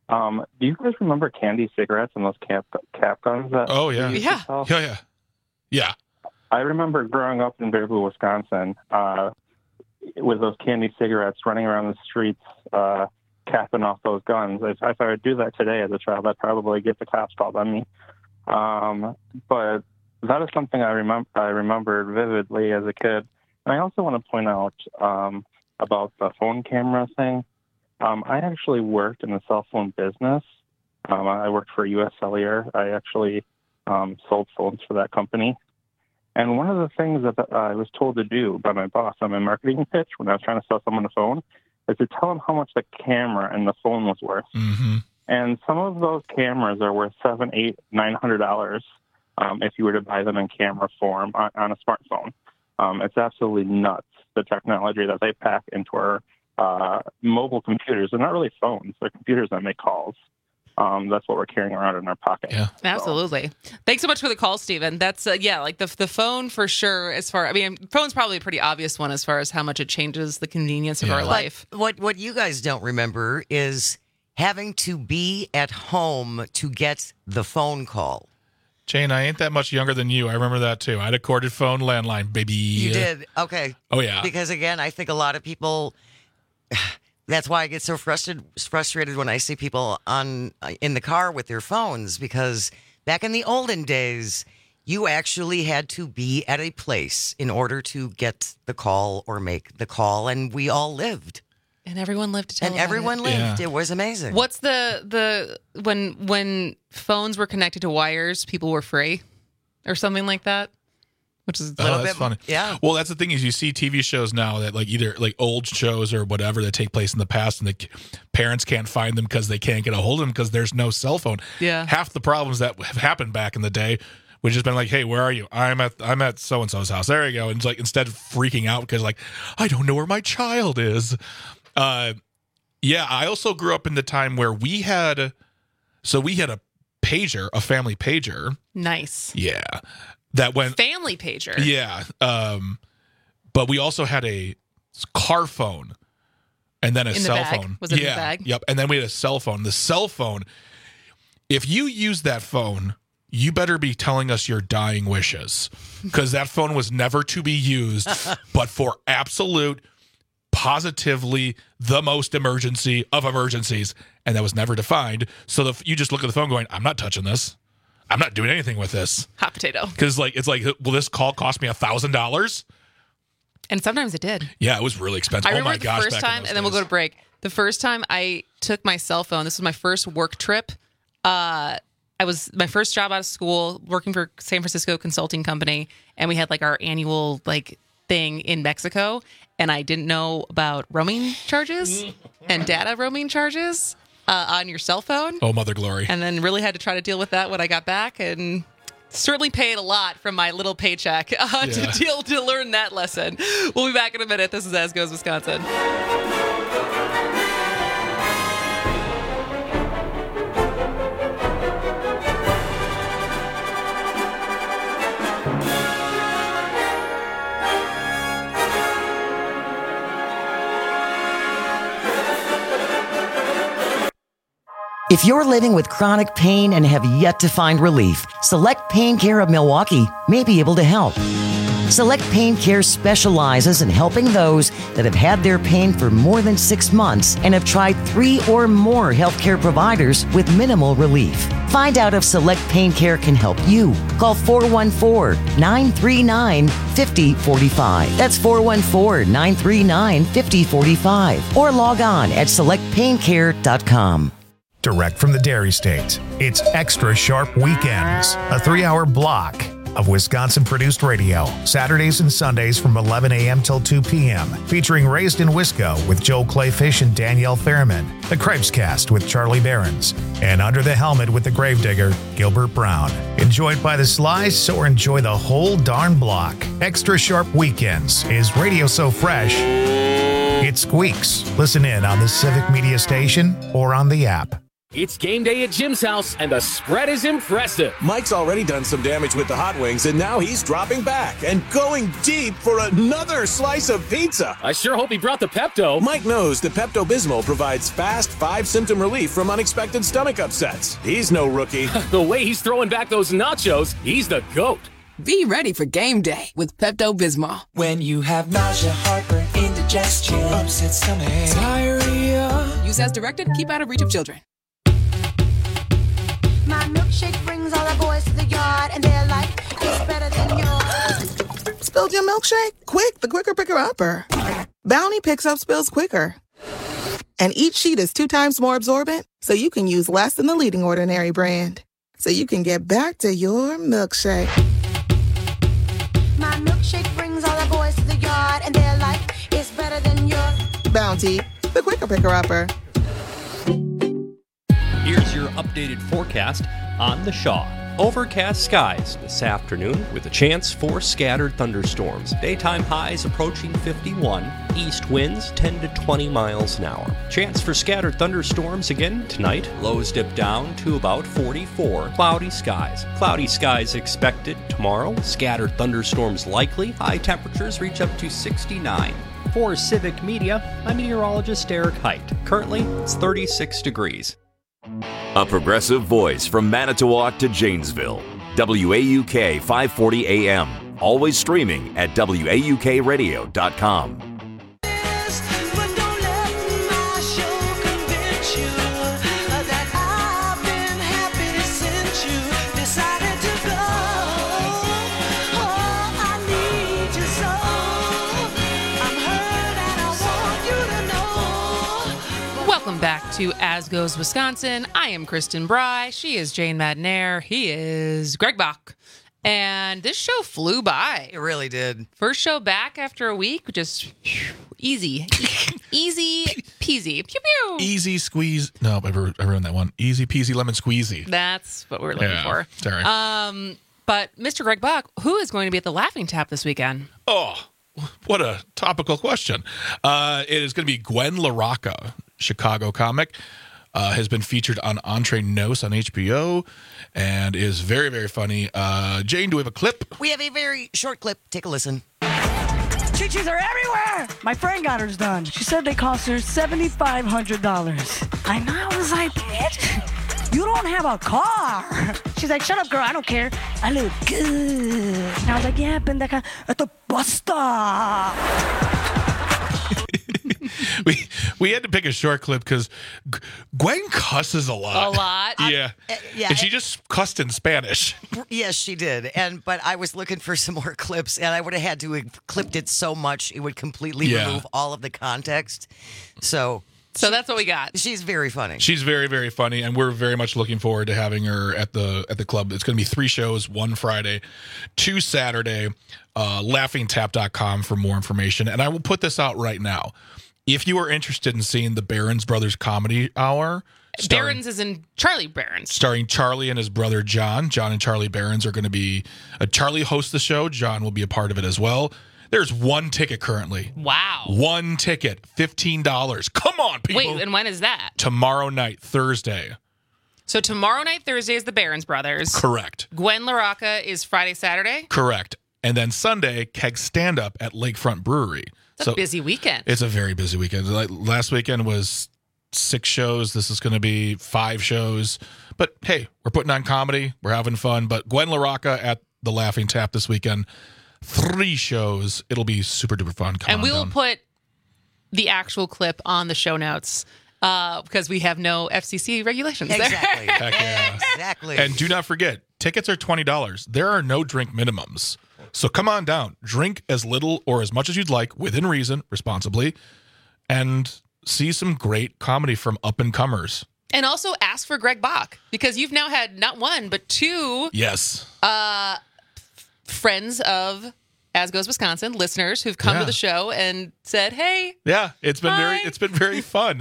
Do you guys remember candy cigarettes and those cap guns? Oh, yeah. we used to sell? Yeah. I remember growing up in Bear Blue, Wisconsin, with those candy cigarettes running around the streets, capping off those guns. If I would do that today as a child, I'd probably get the cops called on me. But that is something I remembered vividly as a kid. And I also want to point out about the phone camera thing. I actually worked in the cell phone business. I worked for US Cellular. I actually sold phones for that company. And one of the things that I was told to do by my boss on my marketing pitch when I was trying to sell someone a phone is to tell them how much the camera and the phone was worth. Mm-hmm. And some of those cameras are worth $700, $800, $900 if you were to buy them in camera form on a smartphone. It's absolutely nuts, the technology that they pack into our mobile computers. They're not really phones. They're computers that make calls. That's what we're carrying around in our pocket. Yeah, absolutely. Thanks so much for the call, Stephen. That's like the phone for sure. Phone's probably a pretty obvious one as far as how much it changes the convenience of our life. What you guys don't remember is having to be at home to get the phone call. Jane, I ain't that much younger than you. I remember that too. I had a corded phone landline, baby. You did? Okay. Oh, yeah. Because again, I think a lot of people. That's why I get so frustrated when I see people in the car with their phones, because back in the olden days, you actually had to be at a place in order to get the call or make the call, and we all lived. And everyone lived to tell And everyone lived. Yeah. It was amazing. What's when phones were connected to wires, people were free or something like that? Which is a little bit funny. Yeah. Well, that's the thing is you see TV shows now that either old shows or whatever that take place in the past, and the parents can't find them because they can't get a hold of them because there's no cell phone. Yeah. Half the problems that have happened back in the day would just been like, hey, where are you? I'm at so and so's house. There you go. And it's instead of freaking out because I don't know where my child is. Yeah. I also grew up in the time where we had a pager, a family pager. Nice. Yeah. That went family pager. Yeah. But we also had a car phone and then a cell phone. Was it in the bag? Yep. And then we had a cell phone. The cell phone, if you use that phone, you better be telling us your dying wishes, because that phone was never to be used but for absolute, positively the most emergency of emergencies. And that was never defined. So you just look at the phone going, I'm not touching this. I'm not doing anything with this. Hot potato. Because will this call cost me $1,000? And sometimes it did. Yeah, it was really expensive. I remember oh my gosh! The first time, and then we'll go to break. The first time I took my cell phone, this was my first work trip. I was my first job out of school, working for San Francisco consulting company, and we had our annual thing in Mexico, and I didn't know about roaming charges and data roaming charges. On your cell phone. Oh, mother glory. And then really had to try to deal with that when I got back, and certainly paid a lot from my little paycheck to learn that lesson. We'll be back in a minute. This is As Goes Wisconsin. If you're living with chronic pain and have yet to find relief, Select Pain Care of Milwaukee may be able to help. Select Pain Care specializes in helping those that have had their pain for more than 6 months and have tried 3 or more healthcare providers with minimal relief. Find out if Select Pain Care can help you. Call 414-939-5045. That's 414-939-5045. Or log on at selectpaincare.com. Direct from the Dairy State, it's Extra Sharp Weekends, a 3-hour block of Wisconsin-produced radio, Saturdays and Sundays from 11 a.m. till 2 p.m., featuring Raised in Wisco with Joel Clayfish and Danielle Fairman, The Cripescast with Charlie Behrens, and Under the Helmet with the Gravedigger, Gilbert Brown. Enjoyed by the slice or enjoy the whole darn block. Extra Sharp Weekends is radio so fresh, it squeaks. Listen in on the Civic Media Station or on the app. It's game day at Jim's house, and the spread is impressive. Mike's already done some damage with the hot wings, and now he's dropping back and going deep for another slice of pizza. I sure hope he brought the Pepto. Mike knows that Pepto-Bismol provides fast 5-symptom relief from unexpected stomach upsets. He's no rookie. The way he's throwing back those nachos, he's the GOAT. Be ready for game day with Pepto-Bismol. When you have nausea, heartburn, indigestion, upset stomach, diarrhea. Use as directed. Keep out of reach of children. My milkshake brings all the boys to the yard, and they're like, it's better than yours. Spilled your milkshake? Quick, the quicker picker-upper. Bounty picks up spills quicker. And each sheet is 2 times more absorbent, so you can use less than the leading Ordinary brand. So you can get back to your milkshake. My milkshake brings all the boys to the yard, and they're like, it's better than yours. Bounty, the quicker picker-upper. Here's your updated forecast on the Shaw. Overcast skies this afternoon with a chance for scattered thunderstorms. Daytime highs approaching 51. East winds 10 to 20 miles an hour. Chance for scattered thunderstorms again tonight. Lows dip down to about 44. Cloudy skies. Cloudy skies expected tomorrow. Scattered thunderstorms likely. High temperatures reach up to 69. For Civic Media, I'm meteorologist Eric Height. Currently, it's 36 degrees. A progressive voice from Manitowoc to Janesville. WAUK 540 AM. Always streaming at WAUKradio.com. Welcome back to As Goes Wisconsin. I am Kristen Bry. She is Jane Madnair. He is Greg Bach. And this show flew by. It really did. First show back after a week, just easy. Easy peasy. Pew pew. Easy squeeze. No, I ruined that one. Easy peasy lemon squeezy. That's what we're looking for. Sorry. But Mr. Greg Bach, who is going to be at the Laughing Tap this weekend? Oh, what a topical question. It is going to be Gwen LaRocca, Chicago comic, has been featured on Entre Nos on HBO and is very, very funny. Jane, do we have a clip? We have a very short clip. Take a listen. Chi-Chis are everywhere! My friend got hers done. She said they cost her $7,500. I know, I was like, bitch, you don't have a car. She's like, shut up, girl, I don't care. I look good. And I was like, yeah, pendeja, at the bus stop. We had to pick a short clip because Gwen cusses a lot. A lot? Yeah. Yeah. And she just cussed in Spanish. Yes, she did. But I was looking for some more clips, and I would have had to have clipped it so much it would completely remove all of the context. So that's what we got. She's very funny. She's very, very funny, and we're very much looking forward to having her at the club. It's going to be 3 shows, 1 Friday, 2 Saturday. LaughingTap.com for more information. And I will put this out right now. If you are interested in seeing the Behrens Brothers Comedy Hour, Behrens is in Charlie Behrens. Starring Charlie and his brother John. John and Charlie Behrens are going to be... Charlie hosts the show. John will be a part of it as well. There's 1 ticket currently. Wow. 1 ticket, $15. Come on, people. Wait, and when is that? Tomorrow night, Thursday. So tomorrow night, Thursday is the Behrens Brothers. Correct. Gwen LaRocca is Friday, Saturday? Correct. And then Sunday, Keg Stand-Up at Lakefront Brewery. It's a busy weekend. It's a very busy weekend. Like last weekend was 6 shows. This is going to be 5 shows. But hey, we're putting on comedy. We're having fun. But Gwen LaRocca at the Laughing Tap this weekend. 3 shows. It'll be super duper fun. And we will put the actual clip on the show notes because we have no FCC regulations exactly. there. Heck yeah. Exactly. And do not forget, tickets are $20. There are no drink minimums. So come on down. Drink as little or as much as you'd like, within reason, responsibly, and see some great comedy from up-and-comers. And also ask for Greg Bach, because you've now had not 1, but 2 friends of As Goes Wisconsin, listeners who've come to the show and said, hey. Yeah, it's been hi. very fun.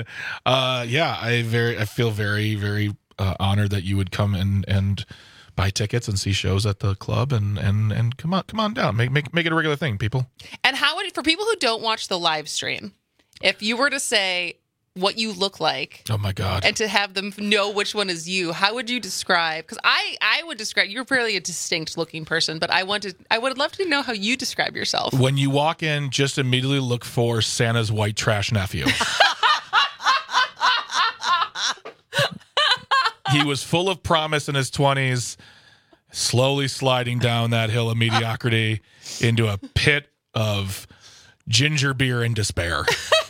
I feel very, very honored that you would come and buy tickets and see shows at the club and come on down. Make it a regular thing, people. And how would it, for people who don't watch the live stream, if you were to say, what you look like. Oh my God. And to have them know which one is you, how would you describe? Because I would describe, you're fairly a distinct looking person, but I would love to know how you describe yourself. When you walk in, just immediately look for Santa's white trash nephew. He was full of promise in his 20s, slowly sliding down that hill of mediocrity into a pit of ginger beer and despair.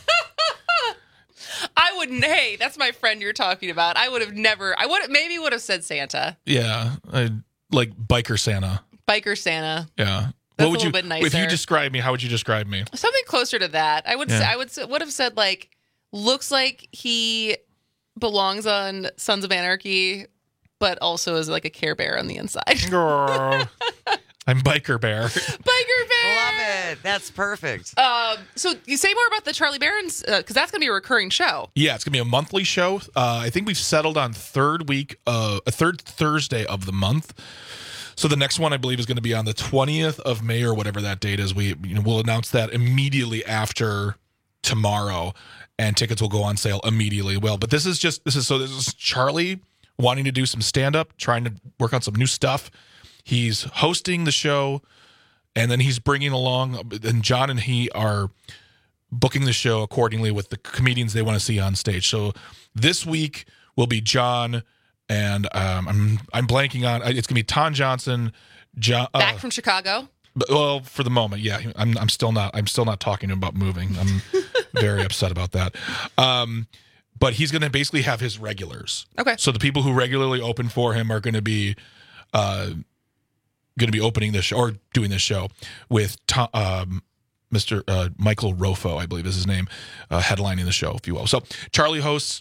Hey, that's my friend you're talking about. I would have said Santa. Yeah, like biker Santa. Biker Santa. Yeah. That's a little bit nicer. If you describe me, how would you describe me? Something closer to that. I would have said like looks like he belongs on Sons of Anarchy, but also is like a Care Bear on the inside. I'm Biker Bear. Biker Bear. Love it. That's perfect. So you say more about the Charlie Barron's, because that's going to be a recurring show. Yeah, it's going to be a monthly show. I think we've settled on third Thursday of the month. So the next one, I believe, is going to be on the 20th of May or whatever that date is. We'll announce that immediately after tomorrow, and tickets will go on sale immediately. Well, but this is Charlie wanting to do some stand-up, trying to work on some new stuff. He's hosting the show, and then he's bringing along, and John and he are booking the show accordingly with the comedians they want to see on stage. So this week will be John, and I'm blanking on. It's gonna be Tom Johnson, John back from Chicago. Well, for the moment, yeah. I'm still not talking about moving. I'm very upset about that. But he's gonna basically have his regulars. Okay. So the people who regularly open for him are gonna be opening this show or doing this show with Mr. Michael Rofo, I believe is his name, headlining the show, if you will. So Charlie hosts,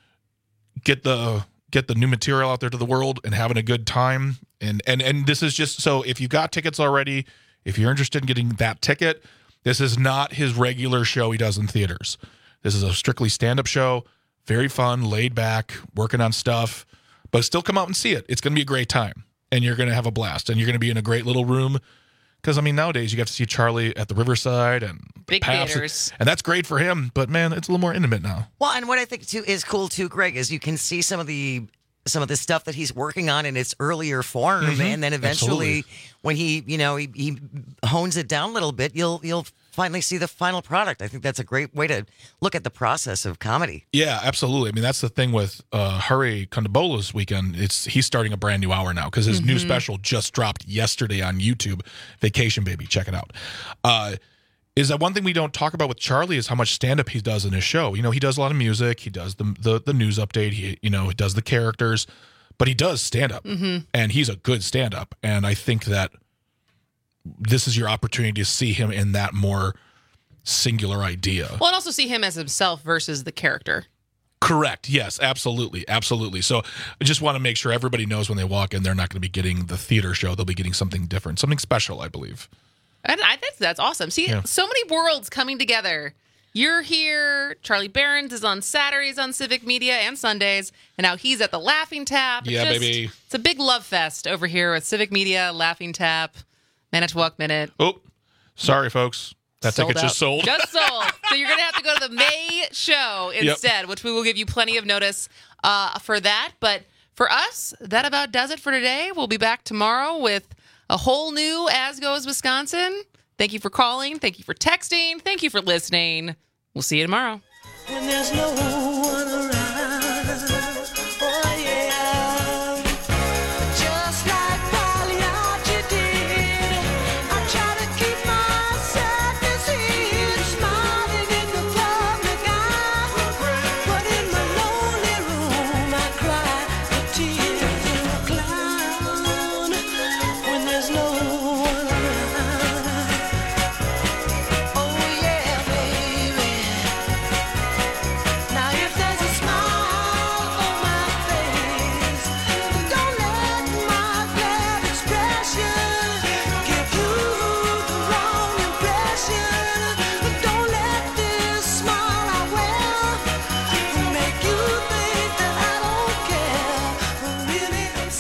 get the new material out there to the world and having a good time. And this is just, so if you've got tickets already, if you're interested in getting that ticket, this is not his regular show he does in theaters. This is a strictly stand-up show, very fun, laid back, working on stuff, but still come out and see it. It's going to be a great time. And you're going to have a blast. And you're going to be in a great little room. Because, I mean, nowadays you get to see Charlie at the Riverside and big theaters. And that's great for him. But, man, it's a little more intimate now. Well, and what I think, too, is cool, too, Greg, is you can see some of the stuff that he's working on in its earlier form. Mm-hmm. And then eventually, Absolutely. when he hones it down a little bit, you'll finally see the final product. I think that's a great way to look at the process of comedy. Yeah, absolutely. I mean, that's the thing with Hari Kondabola's weekend. He's starting a brand new hour now because his new special just dropped yesterday on YouTube. Vacation Baby, check it out. Is that one thing we don't talk about with Charlie is how much stand-up he does in his show. You know, he does a lot of music. He does the news update. He does the characters, but he does stand-up, and he's a good stand-up. And I think that this is your opportunity to see him in that more singular idea. Well, and also see him as himself versus the character. Correct. Yes, absolutely. Absolutely. So I just want to make sure everybody knows when they walk in, they're not going to be getting the theater show. They'll be getting something different, something special, I believe. And I think that's awesome. See, so many worlds coming together. You're here. Charlie Barron's is on Saturdays on Civic Media and Sundays. And now he's at the Laughing Tap. Yeah, baby. It's a big love fest over here with Civic Media, Laughing Tap, Manitowoc Minute. Oh, sorry, folks. That ticket's just sold. Just sold. So you're going to have to go to the May show instead, which we will give you plenty of notice for that. But for us, that about does it for today. We'll be back tomorrow with a whole new As Goes Wisconsin. Thank you for calling. Thank you for texting. Thank you for listening. We'll see you tomorrow. When there's no one around, oh yeah. Just like Pagliacci did, I try to keep myself deceived, smiling in the public eye. But in my lonely room, I cry the tears of a clown. When there's no one around, oh yeah, baby. Now if there's a smile on my face, don't let my glad expression give you the wrong impression. Don't let this smile I wear make you think that I don't care. But really I'm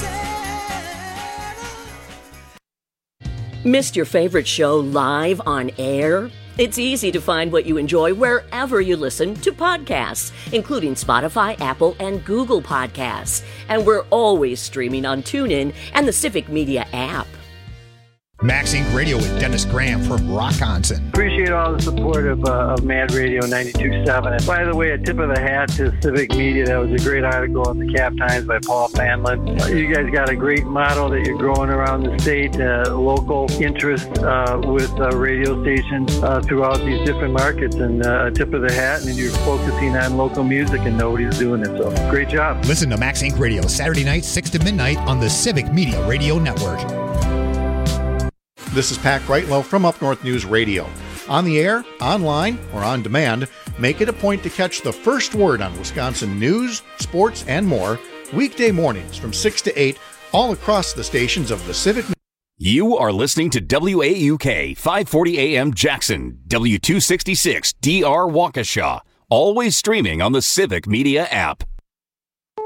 sad. Missed your favorite show live on air? It's easy to find what you enjoy wherever you listen to podcasts, including Spotify, Apple, and Google Podcasts. And we're always streaming on TuneIn and the Civic Media app. Max Inc. Radio with Dennis Graham from Rockonson. Appreciate all the support of Mad Radio 92.7. And by the way, a tip of the hat to Civic Media. That was a great article in the Cap Times by Paul Fanlin. You guys got a great model that you're growing around the state, local interest with radio stations throughout these different markets. And a tip of the hat, and you're focusing on local music and nobody's doing it. So great job. Listen to Max Inc. Radio Saturday nights 6 to midnight on the Civic Media Radio Network. This is Pat Greitlow from Up North News Radio. On the air, online, or on demand, make it a point to catch the first word on Wisconsin news, sports, and more weekday mornings from 6 to 8 all across the stations of the Civic. You are listening to WAUK 540 AM Jackson, W266 DR Waukesha, always streaming on the Civic Media app.